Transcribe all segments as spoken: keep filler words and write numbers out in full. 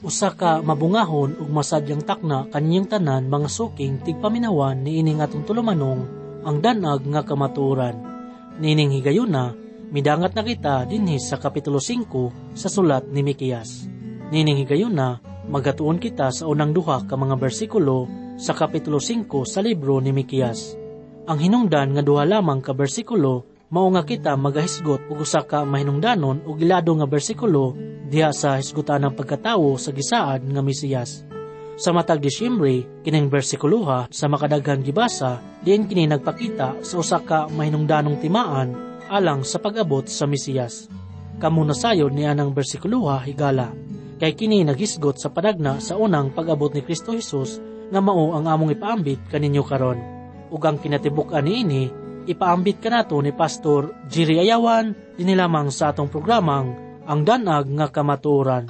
usa ka mabungahon ug masadyang takna kanyang tanan mga suking tigpaminawan niining atong tulumanong ang danag nga kamatuoran. Niining higayuna, midangat na kita dinhi sa kapitulo singko sa sulat ni Mikias. Niining higayuna, magatuon kita sa unang duha ka mga bersikulo sa kapitulo singko sa libro ni Mikias. Ang hinungdan nga duha lamang ka bersikulo mao nga kita magahisgot ug usa ka mahinungdanon ug ilado nga bersikulo diha sa hisgutan ng pagkatawo sa gisaad nga Mesiyas. Sa matag Disyembre, kining bersikuluha sa makadaghang gibasa, diin kini nagpakita sa usa ka mahinungdanong timaan alang sa pag-abot sa Mesiyas. Kamo nasayod ni anang bersikuluha higala, kay kini naghisgot sa padagna sa unang pag-abot ni Kristo Jesus nga mao ang among ipaambit kaninyo karon. Ug ang kinatibuk-an niini ipaambit kanato ni Pastor Jerry Ayawan dinhi lamang sa atong programang Ang Danag nga Kamatuoran.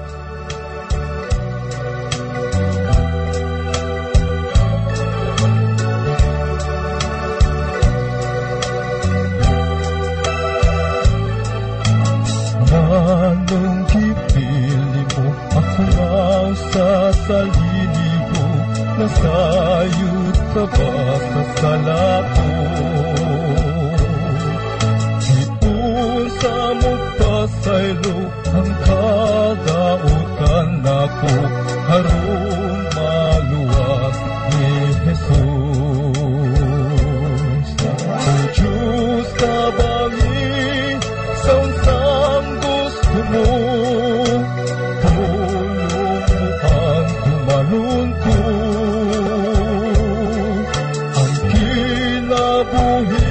Anong gipili mo ako raw sa salili mo, nasayod ka ba sa sala ko? Iunsa mo pasaylo ang kagautan ako, harong maluwas ni Jesus. O Diyos ka bangin, sang-sang gusto mo, tulong mo ang tumalon ko. Ang kinabuhi,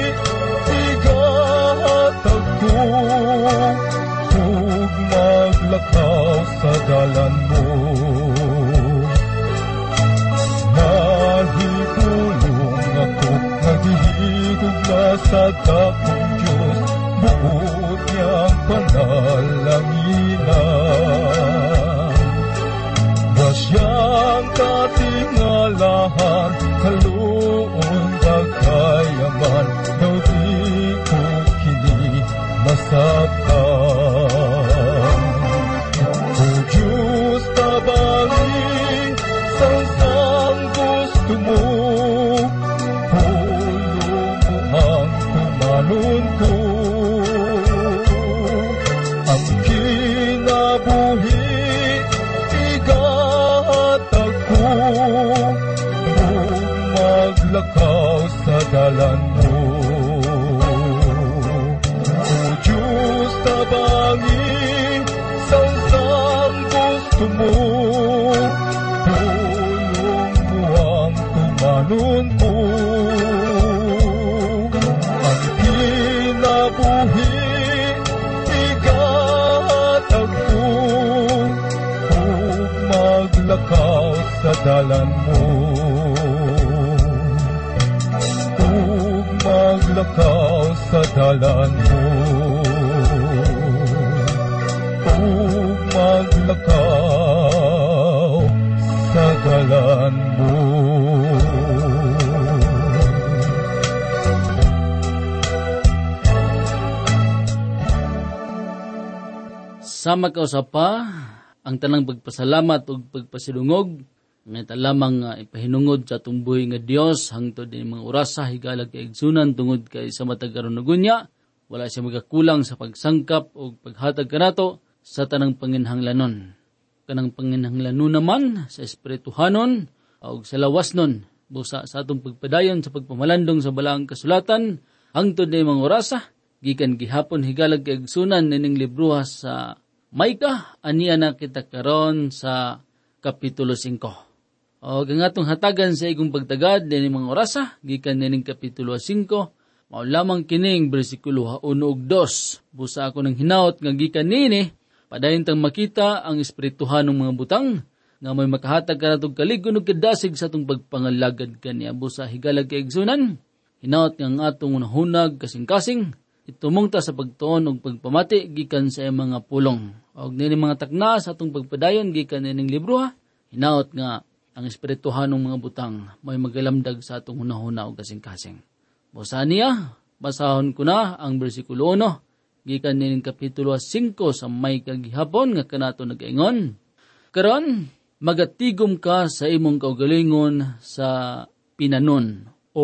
igatag ko, huwag maglakaw sa dalan mo. Nahigulong ako, naghihigog na sa dakong Diyos, buod niyang panalanginan. Wasyang katingalahan, kaluon kagayaman, daw di ko kini masaktan. O Diyos tabangin, sang-sang gusto mo, hulong mo ang tumalon ko. Ang kinabuhi, igatag ko, huwag maglakaw sa dalan mo. O Diyos tabangin, sang-sang gusto mo, tulong mo ang tumalon ko. Ang kinabuhi, igatag ko, huwag maglakaw sa dalan mo. Huwag maglakaw sa dalan mo. Huwag maglakaw sa dalan mo. Sama ka usapa ang tanang pagpasalamat ug pagpasidungog nga ita lamang uh, ipahinungod sa atong buhi nga Dios hangtod din mga orasa higalag kay igsunan tungod kay sa matag karon nagunya wala siya magakulang sa pagsangkap ug paghatag kanato sa tanang panginhanglanon. Kanang panginhanglanon naman sa espirituhanon ug sa lawasnon busa sa atong pagpadayon sa pagpamalandong sa balaang kasulatan hangtod din mga orasa gikan gihapon higalag kay igsunan nining libro sa Maika, aniya na kita karon sa kapitulo singko. O gangatong hatagan sa igong pagtagad din mga orasa, gikan nining kapitulo singko, mao lamang kining bersikulo uno ug dos. Busa ako ng hinaot nga gikan nini, padayon tang makita ang espirituhanong mga butang, nga may makahatag kanatong kaligon ug kadasig sa atong pagpangalagad kaniya. Busa higalag kay igsunan, hinaot nga ang atong hunag kasing-kasing, itumong ta sa pagtuon ug pagpamati gikan sa iyang mga pulong. Og nini mga takna sa atong pagpadayon gikan nining libro ha, hinaot nga ang espirituhanong mga butang may magalamdag sa atong hunahuna ug kasing-kasing. Busa niya, basahon ko na ang bersikulo uno gikan nining kapitulo singko sa may kagihapon nga kanato nagaingon. Karon magatigom ka sa imong kaugalingon sa pinanon o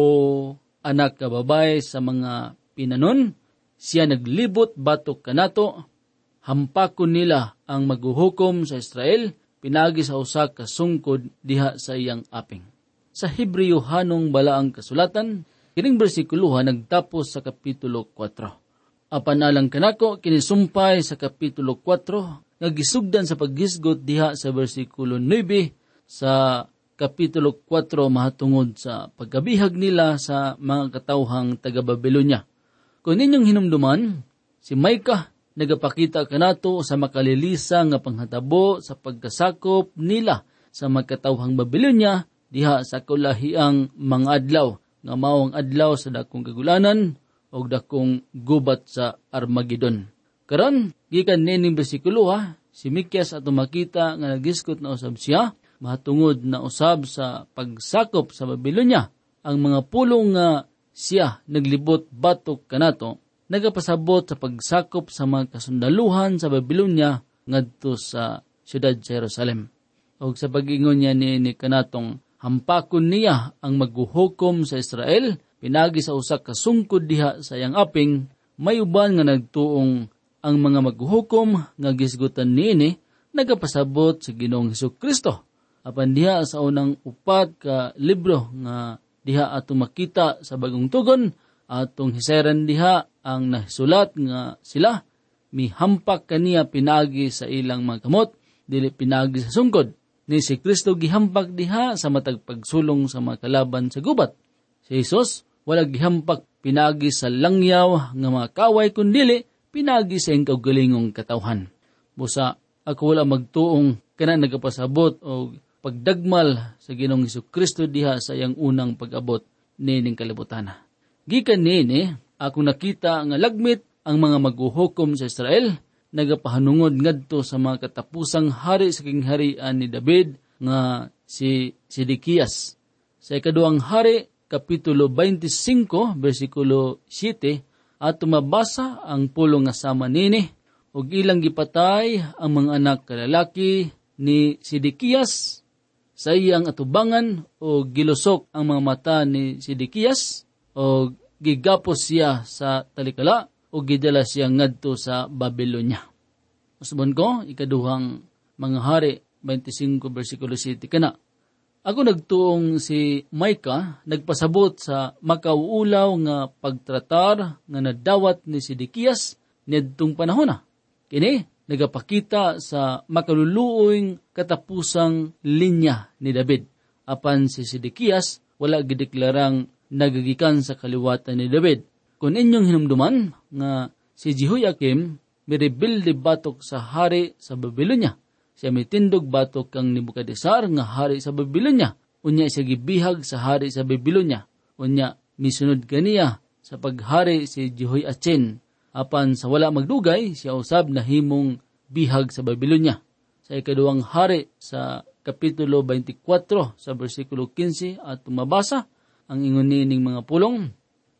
anak ka babay sa mga pinanon. Siya naglibot batok kanato, hampakon nila ang maghuhukom sa Israel, pinagi sa usa ka sungkod diha sa iyang aping. Sa Hebreo hanong balaang kasulatan, kining bersikulo nagtapos sa kapitulo four. Apan alang kanako kinisumpay sa kapitulo four, nagisugdan sa paghisgot diha sa bersikulo nine sa kapitulo four mahatungod sa pagkabihag nila sa mga katawhang taga-Babilonya. Kung ninyong hinumduman, si Micah nagapakita kanato sa makalilisa nga panghatabo sa pagkasakop nila sa magkatawhang Babilonya diha sa kulahiang mga adlaw, nga mao ang adlaw sa dakong kagulanan o dakong gubat sa Armageddon. Karon, gikan nining bersikulo ha, si Mikias ato makita nga nagiskot na usab siya, mahatungod na usab sa pagsakop sa Babilonya. Ang mga pulong nga siya naglibot batok kanato, nagapasabot sa pagsakop sa mga kasundaluhan sa Babilonya ngadto sa siyudad sa Jerusalem. O sa pag-ingon niya ni, ni kanatong hampakon niya ang maghuhukom sa Israel, pinagi sa usak kasungkod diha sa iyang aping, may uban nga nagtuong ang mga maghuhukom nga gisgutan niini nagapasabot sa Ginoong Hesukristo. Apan diha sa unang upat ka libro nga diha ato makita sa bagong tugon, atong hiseran diha ang nahisulat nga sila mihampak kaniya pinagi sa ilang mga kamot, dili pinagi sa sungkod. Ni si Kristo gihampak diha sa matag pagsulong sa mga kalaban sa gubat. Si Jesus wala gihampak pinagi sa langyaw nga mga kaway, kundili pinagi sa iyang kaugalingong katawhan. Busa ako wala magtuong kana nagapasabot o pagdagmal sa Ginoong Hesukristo diha sa iyang unang pag-abot nining kalibutan. Gikan niini, ako nakita nga lagmit ang mga maghuhukom sa Israel, nagapahanungod ngadto sa mga katapusang hari sa kingharian ni David nga si Sidikiyas. Sa ikaduhang hari, kapitulo twenty-five, versikulo seven, at tumabasa ang pulong nga sama nini, ug ilang gipatay ang mga anak kalalaki ni Sidikiyas. Sa iyang atubangan o gilusok ang mga mata ni Sidikiyas o gigapos siya sa talikala o gidala siya ngadto sa Babylonia. Usbon ko, ikaduhang mga hari, twenty-five versikulo seven kana. Ako nagtuong si Micah, nagpasabot sa makauulaw nga pagtratar nga nadawat ni Sidikiyas niadtong panahon. Kini nagapakita sa makaluluoyng katapusang linya ni David. Apan si Sidikiyas wala gideklarang nagagikan sa kaliwatan ni David. Kung inyong hinumduman nga si Jehoiakim miribilde batok sa hari sa Babylonia. Siya mitindog batok kang Nebukadnesar nga hari sa Babylonia. Unya siya gibihag sa hari sa Babylonia. Unya misunod kaniya sa paghari si Jehoiachin. Apan sa wala magdugay, siya usab na himong bihag sa Babylonia. Sa ikaduhang hari sa kapitulo twenty-four sa versikulo fifteen at tumabasa ang ingon nining mga pulong.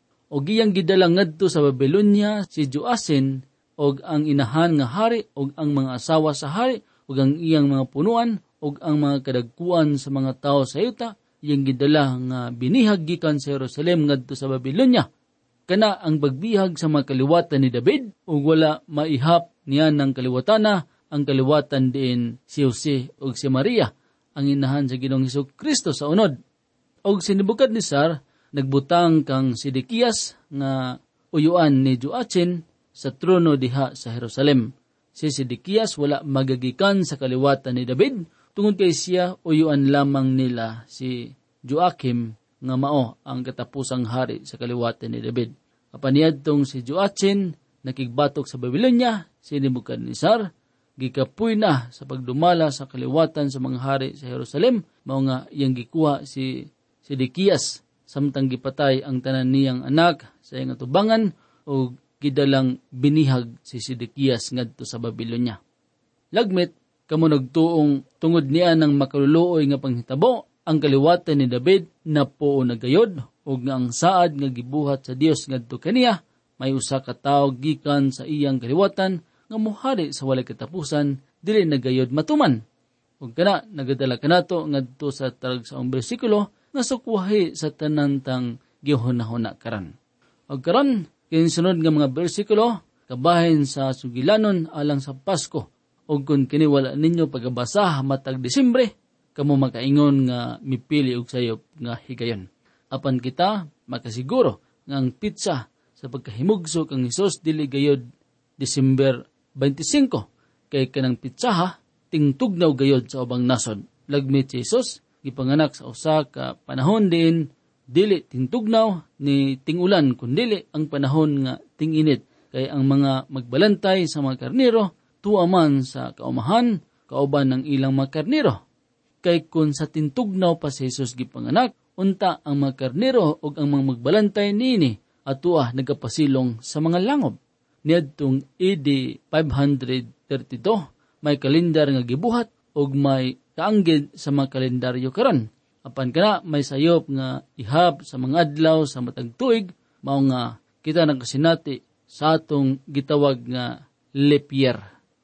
O giyang gidala ngadto sa Babylonia si Joachin og ang inahan nga hari og ang mga asawa sa hari og ang iyang mga punuan og ang mga kadagkuan sa mga tao sa yuta, iyang gidala nga binihag gikan sa Jerusalem ngadto sa Babylonia. Kana ang pagbihag sa mga kaliwatan ni David ug wala maihap niya ng kaliwatana ang kaliwatan diin si Jose ug si Maria, ang inahan sa Ginoong Hesukristo sa unod. Og si Nebukadnesar nagbutang kang Sidikiyas nga uyuan ni Joachin sa trono diha sa Jerusalem. Si Sidikiyas wala magagikan sa kaliwatan ni David, tungod kay siya uyuan lamang nila si Joachim nga mao ang katapusang hari sa kaliwatan ni David. Apaniadtong si Joachin nakigbatok sa Babylonia, si Nebukadnesar gikapoy na sa pagdumala sa kaliwatan sa mga hari sa Jerusalem, mao nga iyang gikuha si Sidikiyas samtang gipatay ang tanan niyang anak sa iyang atubangan o gidalang binihag si Sidikiyas ngadto sa Babylonia. Lagmit kamo nagtuong tungod niya ng makaluluoy nga panghitabo, ang kaliwatan ni David na po nagayod ug nga ang saad nga gibuhat sa Dios ngadto kaniya, may usa ka tawo gikan sa iyang kaliwatan nga mohari sa walay katapusan, dili nagayod matuman. Ug kana nagadala kanato ngadto sa tarag sa ang bersikulo nga sukwahi sa tanantang gihunahuna karan. Ug karon kinsunod nga mga bersikulo kabahin sa sugilanon alang sa Pasko. Ug kun kini wala ninyo pagabasa matag Disyembre, kamo makaingon nga mipili og sayop nga higayon. Apan kita makasiguro nga ang pitsa sa pagkahimugso kang Hesus dili gayud Disyember twenty-five kay kanang pitsaha tingtugnaw gayod sa ubang nasod. Lagmit si Hesus gipanganak sa usa ka panahon din dili tingtugnaw ni tingulan kundili ang panahon nga tinginit kay ang mga magbalantay sa mga karnero tuaman sa kaumahan kauban ng ilang mga karnero. Kay kun sa tintugnaw pa si Hesus gipanganak unta ang mga karnero ug ang mga magbalantay niini atua nagapasilong sa mga langob. Niadtong A D five thirty-two may kalendar nga gibuhat ug may kaanggid sa mga kalendaryo karon. Apan kana may sayop nga ihap sa mga adlaw sa matag tuig mao nga kita nakasinati sa atong gitawag nga leap year.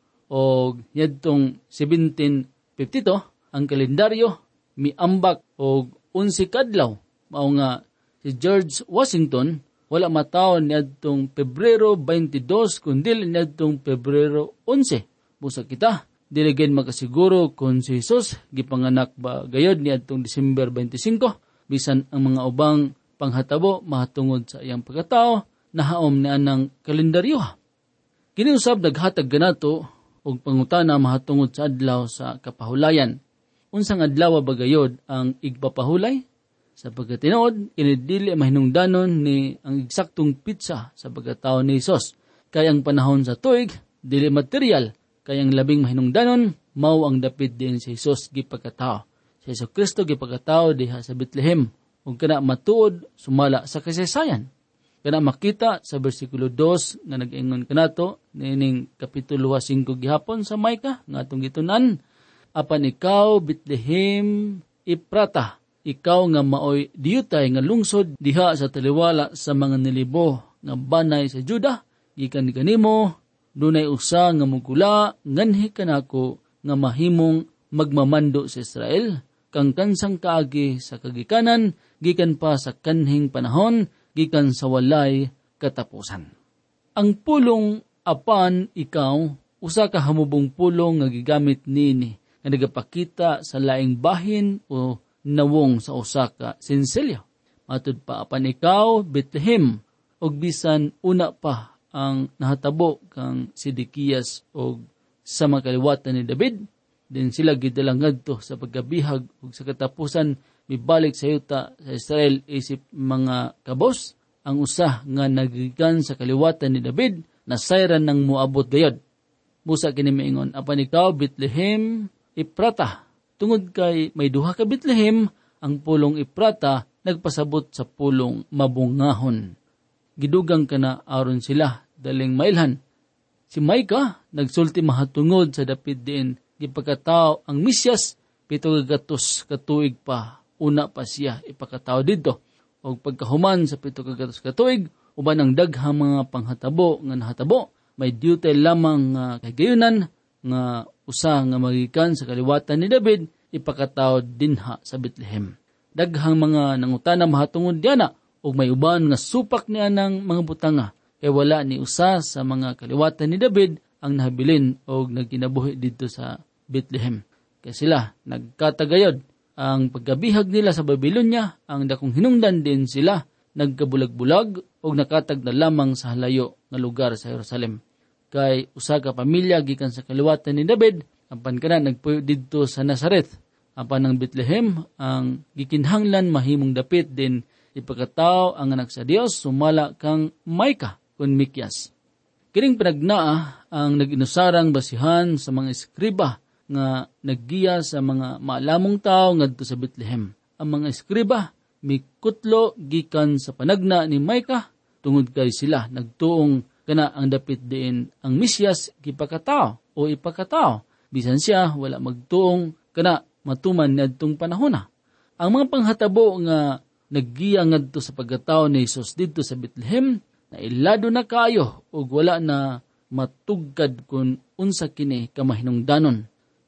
Og niadtong seventeen fifty-two ang kalendaryo miambak og unsi kadlaw mao nga si George Washington wala mataon niadtong Pebrero twenty-two kundi niadtong Pebrero eleven. Busa kita dili gid makasiguro kung si Hesus gipanganak ba gayod niadtong December twenty-five bisan ang mga ubang panghatabo mahatungod sa iyang pagkatao nahaom ni anang kalendaryo. Kini usab naghatag kanato og pangutana mahatungod sa adlaw sa kapahulayan. Unsang adlaw ba gayod ang igpapahulay? Sa pagkatinuod, inidili mahinungdanon ni ang eksaktong pitsa sa pagkatao ni Hesus. Kay ang panahon sa tuig, dili material, kay ang labing mahinungdanon, mao ang dapit din si Hesus gipagkatao. Si Jesucristo gipagkatao diha sa Bethlehem, ug kana matuod sumala sa kasaysayan. Kana makita sa bersikulo two nga nag-ingon kanato nining kapitulo five gihapon sa Micah nga atong gitun-an, apan ikaw Bethlehem Ephrata, ikaw nga maoy diyutay nga lungsod diha sa taliwala sa mga nilibo nga banay sa Juda, gikan kanimo dunay usa nga mugula nganhi kanako nga mahimong magmamando sa Israel, kang kansang kaagi sa kagikanan gikan pa sa kanhing panahon gikan sa walay katapusan. Ang pulong apan ikaw usa ka hamubong pulong nga gigamit nini nga nagapakita sa laing bahin o nawong sa usa ka senselyo. Matud pa apan ikaw Bethlehem og bisan una pa ang nahatabo kang Sidikiyas og sa mga kaliwatan ni David, din sila gidalang ngadto sa pagkabihag ug sa katapusan mibalik sa yuta sa Israel isip mga kabos. Ang usa nga nagikan sa kaliwatan ni David na sayran ng muabot gayod. Busa kini maingon, apan ikaw Bethlehem Ephrata, tungod kay may duha ka Bethlehem, ang pulong Ephrata nagpasabot sa pulong mabungahon. Gidugang kana aron sila daling mailhan. Si Micah nagsulti mahatungod sa dapit diin gipagkatao ang Mesyas pito kagatos katuig pa una pa siya ipakatao didto. Og pagkahuman sa pito kagatos katuig uban ang daghang mga panghatabo nga nahatabo, may duty lamang nga kagayunan nga usa nga magikan sa kaliwatan ni David ipakatao dinha sa Bethlehem. Daghang mga nangutana mahatungod diana ug may uban nga supak niya ng mga butanga kay wala ni usa sa mga kaliwatan ni David ang nahabilin og nagkinabuhi didto sa Bethlehem. Kay sila nagkatagayod ang pagkabihag nila sa Babylonia, ang dakong hinungdan din sila nagkabulag-bulag o nakatag na lamang sa halayo nga lugar sa Jerusalem. Kay usa ka pamilya gikan sa kaliwatan ni David, apan kana nagpuyo didto sa Nazareth. Apan ang Bethlehem ang gikinhanglan mahimong dapit din ipakatao ang anak sa Dios sumala kang Micah kun Mikyas. Kining panagnaa ang nag-inusarang basihan sa mga eskriba nga naggiya sa mga maalamong tao ngadto sa Bethlehem. Ang mga eskriba mikutlo gikan sa panagna ni Micah tungod kay sila nagtuong kana ang dapit diin ang Mesyas gipakatao o ipakatao bisan siya wala magtuong kana matuman niadtong panahona. Ang mga panghatabo nga naggiya ngadto sa pagkatao ni Hesus didto sa Bethlehem na ilado na kayo ug wala na matugkad kun unsa kini kamahinungdanon.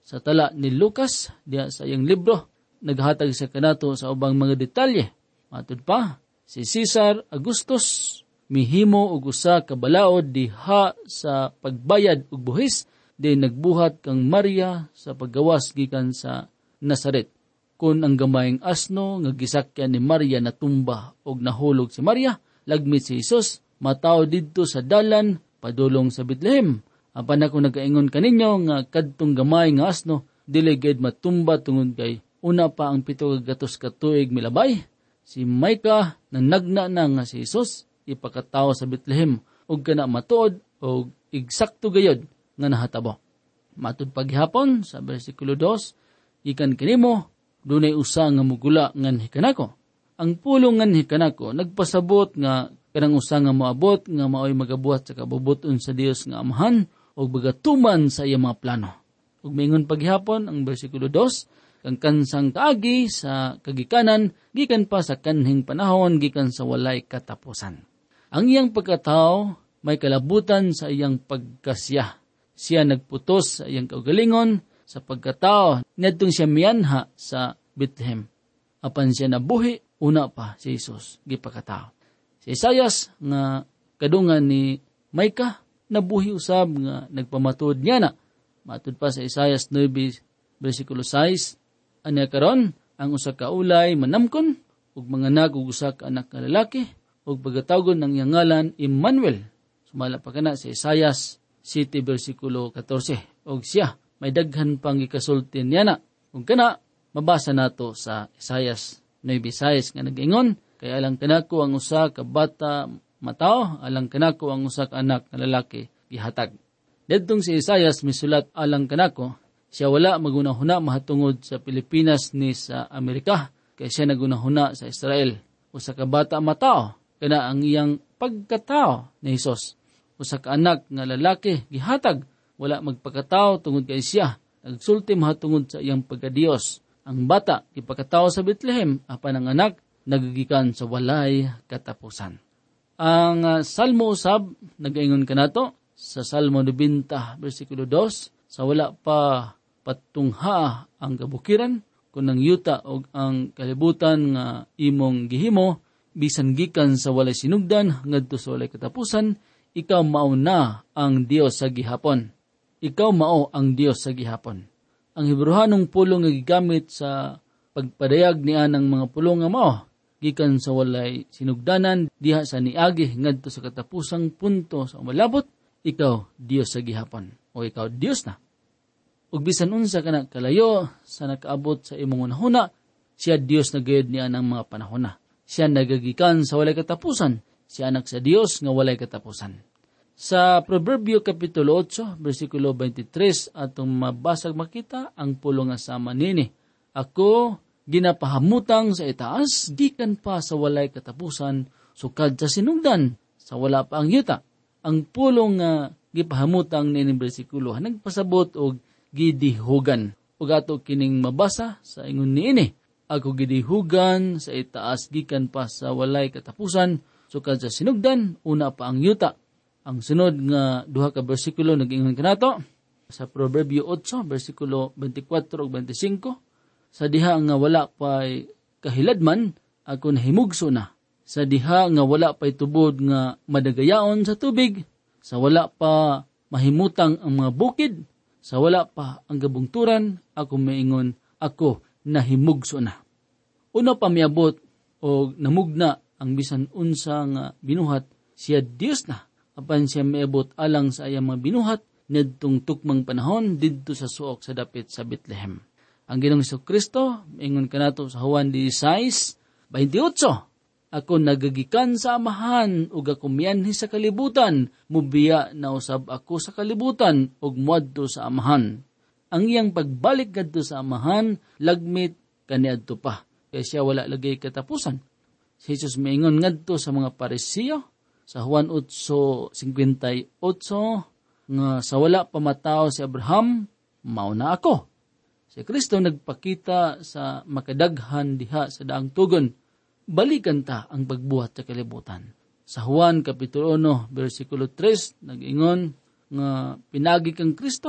sa tala ni Lucas diya sa iyang libro, naghatag sa kanato sa ubang mga detalye. Matud pa, si Caesar Augustus mihimo og usa ka balaod diha sa pagbayad og buhis, di nagbuhat kang Maria sa paggawas gikan sa Nazaret. Kun ang gamayng asno nga gisakyan ni Maria natumba og nahulog si Maria, lagmit si Jesus mataw didto sa dalan padulong sa Bethlehem. Apan ako nagaingon kaninyo nga kadtong gamay nga asno dili gid matumba tungod kay una pa ang pito ka gatos ka tuig milabay. Si Micah nanagna na nga si Jesus ipakatawo sa Bethlehem ug kana matuod og eksakto gayud nga nahatabo. Matud paghapon sa bersikulo two, ikan kinimo dunay usa nga mugula ngan hikanako. Ang pulong ngan hikanako nagpasabot nga kanang usa nga moabot nga maoy magabuhat sa kabubuton sa Dios nga Amahan ug bagatuman sa iyang mga plano. Ug mingon paghapon ang bersikulo two, kang kansang kaagi sa kagikanan gikan pa sa kanhing panahon gikan sa walay katapusan. Ang iyang pagkatao may kalabutan sa iyang pagkasya. Siya nagputos sa iyang kaugalingon sa pagkatao ngadtong siya mianha sa Bethlehem. Apan siya nabuhi, una pa si Jesus gipakatao. Si Isaias nga kadungan ni Micah nabuhi usab nga nagpamatud niya na. Matud pa sa Isaias nine bersikulo six, anya karon ang usa ka ulay manamkon ug manganak og usa ka anak nga lalaki ug pagatawgon ng iyang ngalan Emmanuel. Sumala pa kana si Isaias seven bersikulo fourteen. Og siya may daghan pang ikasulti niya na. Ug kana mabasa nato sa Isaias nine six nga nag-ingon, kay alang kanako ang usa ka bata mataw, alang kanako ang usa ka anak nga lalaki gihatag. Didtong si Isaias misulat alang kanako, siya wala magunahuna mahatungod sa Pilipinas ni sa Amerika, kay siya nagunahuna sa Israel. Usa ka bata mataw, kana ang iyang pagkatao ni Hesus. Usa ka anak nga lalaki gihatag, wala magpakatao tungod kay siya, nagsulti mahatungod sa iyang pagkadiyos. Ang bata ipakatao sa Bethlehem, apan ang anak nagagikan sa walay katapusan. Ang uh, Salmo usab nagaingon kanato sa Salmo ninety bersikulo two, sa wala pa patungha ang kabukiran kun ang yuta og ang kalibutan nga imong gihimo bisan gikan sa walay sinugdan ngadto sa walay katapusan, ikaw mao na ang Dios sa gihapon. Ikaw mao ang Dios sa gihapon. Ang Hebrewanong pulong nga gigamit sa pagpadayag niya ng mga pulong nga mao gikan sa walay sinugdanan diha sa niagi ngadto sa katapusang punto sa umalabot, ikaw Dios sa gihapon o ikaw Dios na. Ug bisan unsa kana kalayo sa nakaabot sa imong unahuna, siya Dios na gayud niya ng mga panahon na. Siya nagagikan sa walay katapusan, siya anak sa Dios nga walay katapusan. Sa Proverbio Kapitulo eight, bersikulo twenty-three, atong mabasag makita ang pulong nga sama nini. Ako ginapahamutang sa itaas, gikan pa sa walay katapusan, sukad sa sinugdan, sa wala pa ang yuta. Ang pulong nga gipahamutang nini bersikulo, nagpasabot og gidihugan. Ug ato kining mabasa sa ingon niini, ako gidihugan sa itaas, gikan pa sa walay katapusan, sukad sa sinugdan, una pa ang yuta. Ang sunod nga duha ka bersikulo nag-ingon kanato sa Proverbio eight, bersikulo twenty-four ug twenty-five, sa diha nga wala pa'y kahiladman, ako nahimugso na. Sa diha nga wala pa'y tubod nga madagayaon sa tubig, sa wala pa mahimutang ang mga bukid, sa wala pa ang gabungturan, ako maingon, ako nahimugso na. Una pa miabot o namugna ang bisan unsa nga binuhat, siya Dios na. Apan siya miabot alang sa ayang mga binuhat, nidtong tukmang panahon didto sa suok sa dapit sa Bethlehem. Ang Ginoong Jesucristo, ingon kanato sa Juan sixteen twenty-eight, ako nagagikan sa amahan ug ako mianhi sa kalibutan, mubiya na usab ako sa kalibutan ug muadto sa amahan. Ang iyang pagbalik kadto sa amahan lagmit kaniadto pa, kay siya wala lagay katapusan. Si Jesus miingon ngadto sa mga Parisiyo sa Juan eight fifty-eight nga sa wala pa matao si Abraham, mao na ako. Si Kristo nagpakita sa makadaghan diha sa daang tugon, balikan ta ang pagbuhat sa kalibutan. Sa Juan Kapitulo one, bersikulo three, nag-ingon nga pinagi kang Kristo,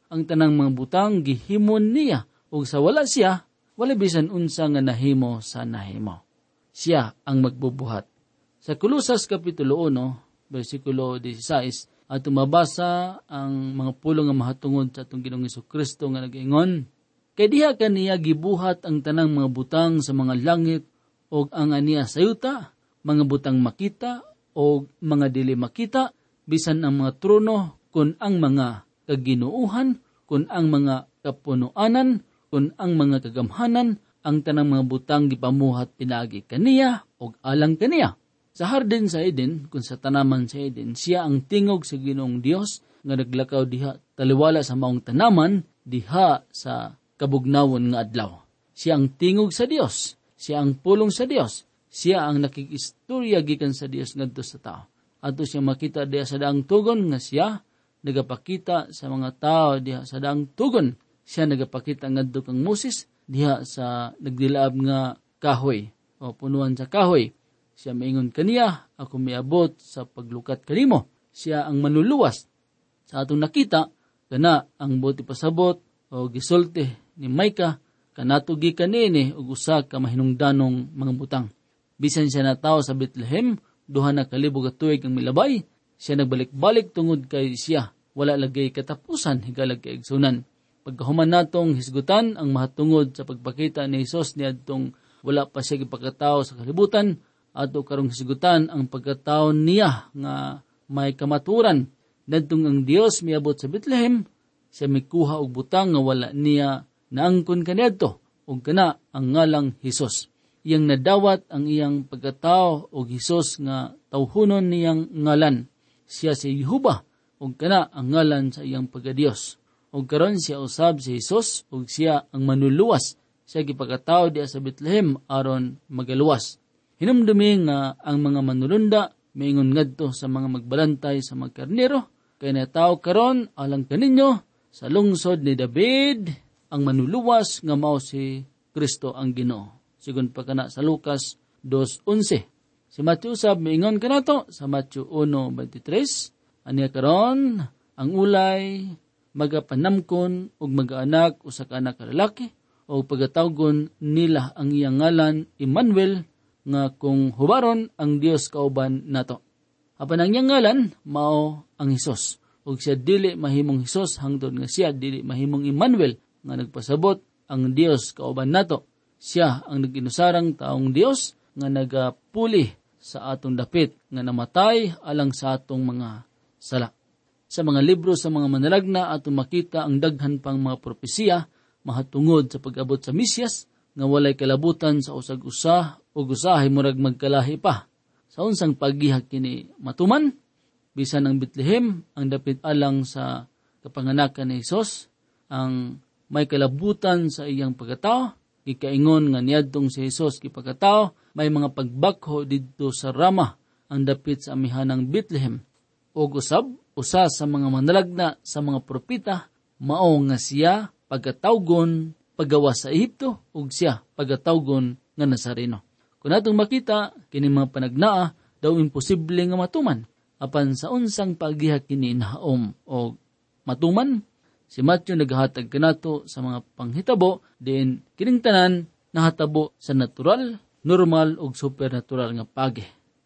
ang tanang mga butang gihimon niya, ug sa wala siya, wala bisan unsa nga nahimo sa nahimo. Siya ang magbubuhat. Sa Kolosas Kapitulo one, versikulo sixteen, at mabasa ang mga pulong nga mahatungod sa atong Ginoong Jesucristo nga nag-ingon, kay diha kaniya gibuhat ang tanang mga butang sa mga langit og ang aniya sayuta, mga butang makita o mga dili makita, bisan ang mga trono, kun ang mga kaginuuhan, kun ang mga kapunuanan, kun ang mga kagamhanan, ang tanang mga butang gipamuhat pinaagi kaniya og alang kaniya. Sa hardin sa Eden, kung sa tanaman sa Eden, siya ang tingog sa Ginoong Dios nga naglakaw diha taliwala sa maong tanaman diha sa kabugnawon nga adlaw. Siya ang tingog sa Dios, siya ang pulong sa Dios, siya ang nakikistorya gikan sa Dios ngadto sa tao. Ato siya makita diha sa daang tugon nga siya nagapakita sa mga tao diha sa daang tugon. Siya nagapakita ngadto kang Moses diha sa nagdilaab nga kahoy o punuan sa kahoy. Siya maingon kaniya, ako miabot sa paglukat kanimo. Siya ang manluluwas. Sa atong nakita, kana ang buti pasabot o gisulti ni Micah, kanato gi kanini ug usa ka mahinungdanong mga butang. Bisan siya natawo sa Bethlehem, duha na kalibog ka tuig ang milabay, siya nagbalik-balik tungod kay siya. Wala lagay katapusan, higalag kay igsunan. Pagkahuman natong hisgutan ang mahatungod sa pagpakita ni Jesus niadtong wala pa siya gipakatawo sa kalibutan, ato karong hisgutan ang pagkataon niya nga may kamaturan. Nadtong ang Dios miabot sa Bethlehem, siya mikuha og butang nga wala niya naangkon kaniadto, ug kana ang ngalang Hesus. Iyang nadawat ang iyang pagkatao og Hesus nga tawhunon niyang ngalan. Siya si Jehovah, ug kana ang ngalan sa iyang pagkadios. Ug karon siya usab si Hesus, ug siya ang manluluwas. Siya gipakatao diha sa Bethlehem aron magaluwas. Hinumdumi nga ang mga manulunda maingon ngadto sa mga magbalantay sa mga karnero, kay nataw karon alang kaninyo sa lungsod ni David ang manluluwas nga mao si Kristo ang Ginoo. Sigon pa kana sa Lucas two eleven. Si Matthew sab maingon kanato sa Matthew one twenty-three, aniya karon ang ulay magapanamkon ug mag-anak usa ka anak ka lalaki o pagatawgon nila ang iyang ngalan Emmanuel, nga kung hubaron ang Dios kauban nato. Apan ang iyang ngalan mao ang Hesus, ug siya dili mahimong Hesus hangtod nga siya dili mahimong Emmanuel nga nagpasabot ang Dios kauban nato. Siya ang naginusarang taong Dios nga nagapuli sa atong dapit nga namatay alang sa atong mga sala. Sa mga libro sa mga manalagna atong makita ang daghan pang mga propesiya mahatungod sa pag-abot sa Mesyas nga walay kalabutan sa usag-usa o usahay murag magkalahi pa. Sa unsang paghihak kini matuman, bisan ang Bethlehem ang dapit alang sa kapanganakan ni Hesus, ang may kalabutan sa iyang pagkatao, gikaingon nga niadtong si Hesus gipagkatao, may mga pagbakho didto sa Rama ang dapit sa amihanang Bethlehem. O usab, usa sa mga manalagna sa mga propeta, mao nga siya pagkatawgon pagawas sa Ehipto ug siya pagatawgon nga Nazareno. Kung atong makita kini mga panagnaa daw imposible nga matuman, apan sa unsang paghihak kini nahaom o matuman, si Matthew naghatag kanato sa mga panghitabo diin kining tanan nahatabo sa natural, normal ug supernatural nga pagi.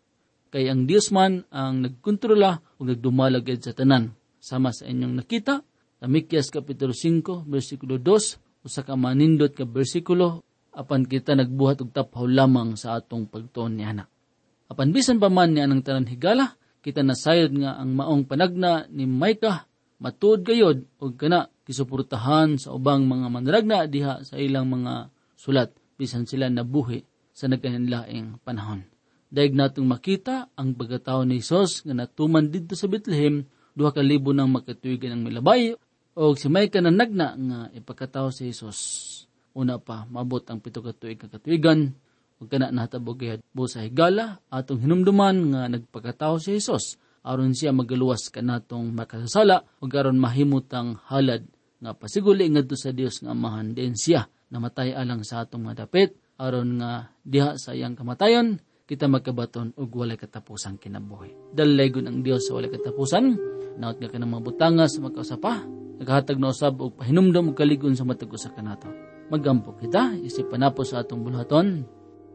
Kay ang Dios man ang nagkontrola ug nagdumalag sa tanan. Sama sa inyong nakita sa Mikyas Kapitulo five versikulo two, usa ka manindot ka bersikulo, apan kita nagbuhat og taphaw lamang sa atong pagtuon ni anak. Apan bisan pa man ni anang tanan higala, kita nasayod nga ang maong panagna ni Micah matuod gayod og kana gisuportahan sa ubang mga manragna diha sa ilang mga sulat bisan sila nabuhi sa nagkanilaing panahon. Daig natong makita ang pagkatao ni Hesus nga natuman didto sa Bethlehem, duha ka libo nang makatuigan ang milabay, o si Micah na nagna nga ipagkatao si Hesus. Una pa, mabot ang pito ka tuig kakatuigan, o kana nahatabog gayad bu sa higala, atong hinumduman nga nagpagkatao si Hesus, aron siya magaluwas kanatong makasasala, o aron mahimutang halad nga pasiguli ngadto sa Dios nga Amahan. Diin siya namatay alang sa atong mga dapit, aron nga diha sa iyang kamatayon, kita magkabaton og walay katapusan kinabuhi. Dalaygon ang Dios sa walay katapusan, naot nga kanang mga butanga sa magkausapa, naghatag na usab og pahinumdom og kaligon sa matag usa kanato. Magampo kita isip panapo sa atong bulhaton.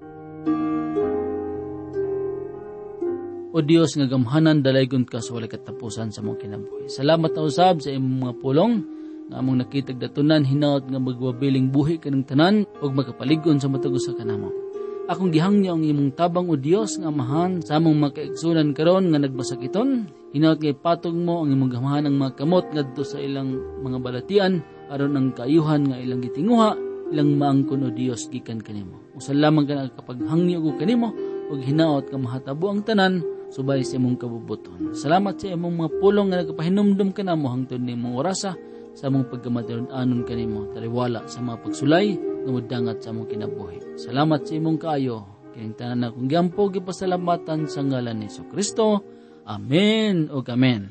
O Dios nga gamhanan dalaygon ka sa walay katapusan sa mong kinabuhi. Salamat na usab sa imong mga pulong nga among nakitag datunan hinaot nga magwabiling buhi kanang tanan ug makapaligon sa matag usa kanamo. Akong gihangyo ang imong tabang o Dios nga amahan sa among makaigsunan karon nga nagbasakiton. Hinaot nga ipatog mo ang imong gamahan ang mga kamot ngadto sa ilang mga balatian aron ang kaayuhan nga ilang gitinguha ilang maangkon o Dios gikan kanimo. Usa lamang ka nagkapaghangyo ko kanimo ug hinaot ka mahatabo ang tanan subay sa imong kabubuton. Salamat sa imong mga pulong nga nagapahinumdum kanamo hangtod ni imong orasa sa among pagkamatayon-anon kanimo taliwala sa mga pagsulay nga modangat sa among kinabuhi. Salamat sa imong kaayo. Kining tanan akong giampo gipasalamatan sa ngalan ni Jesucristo. Amen ug amen.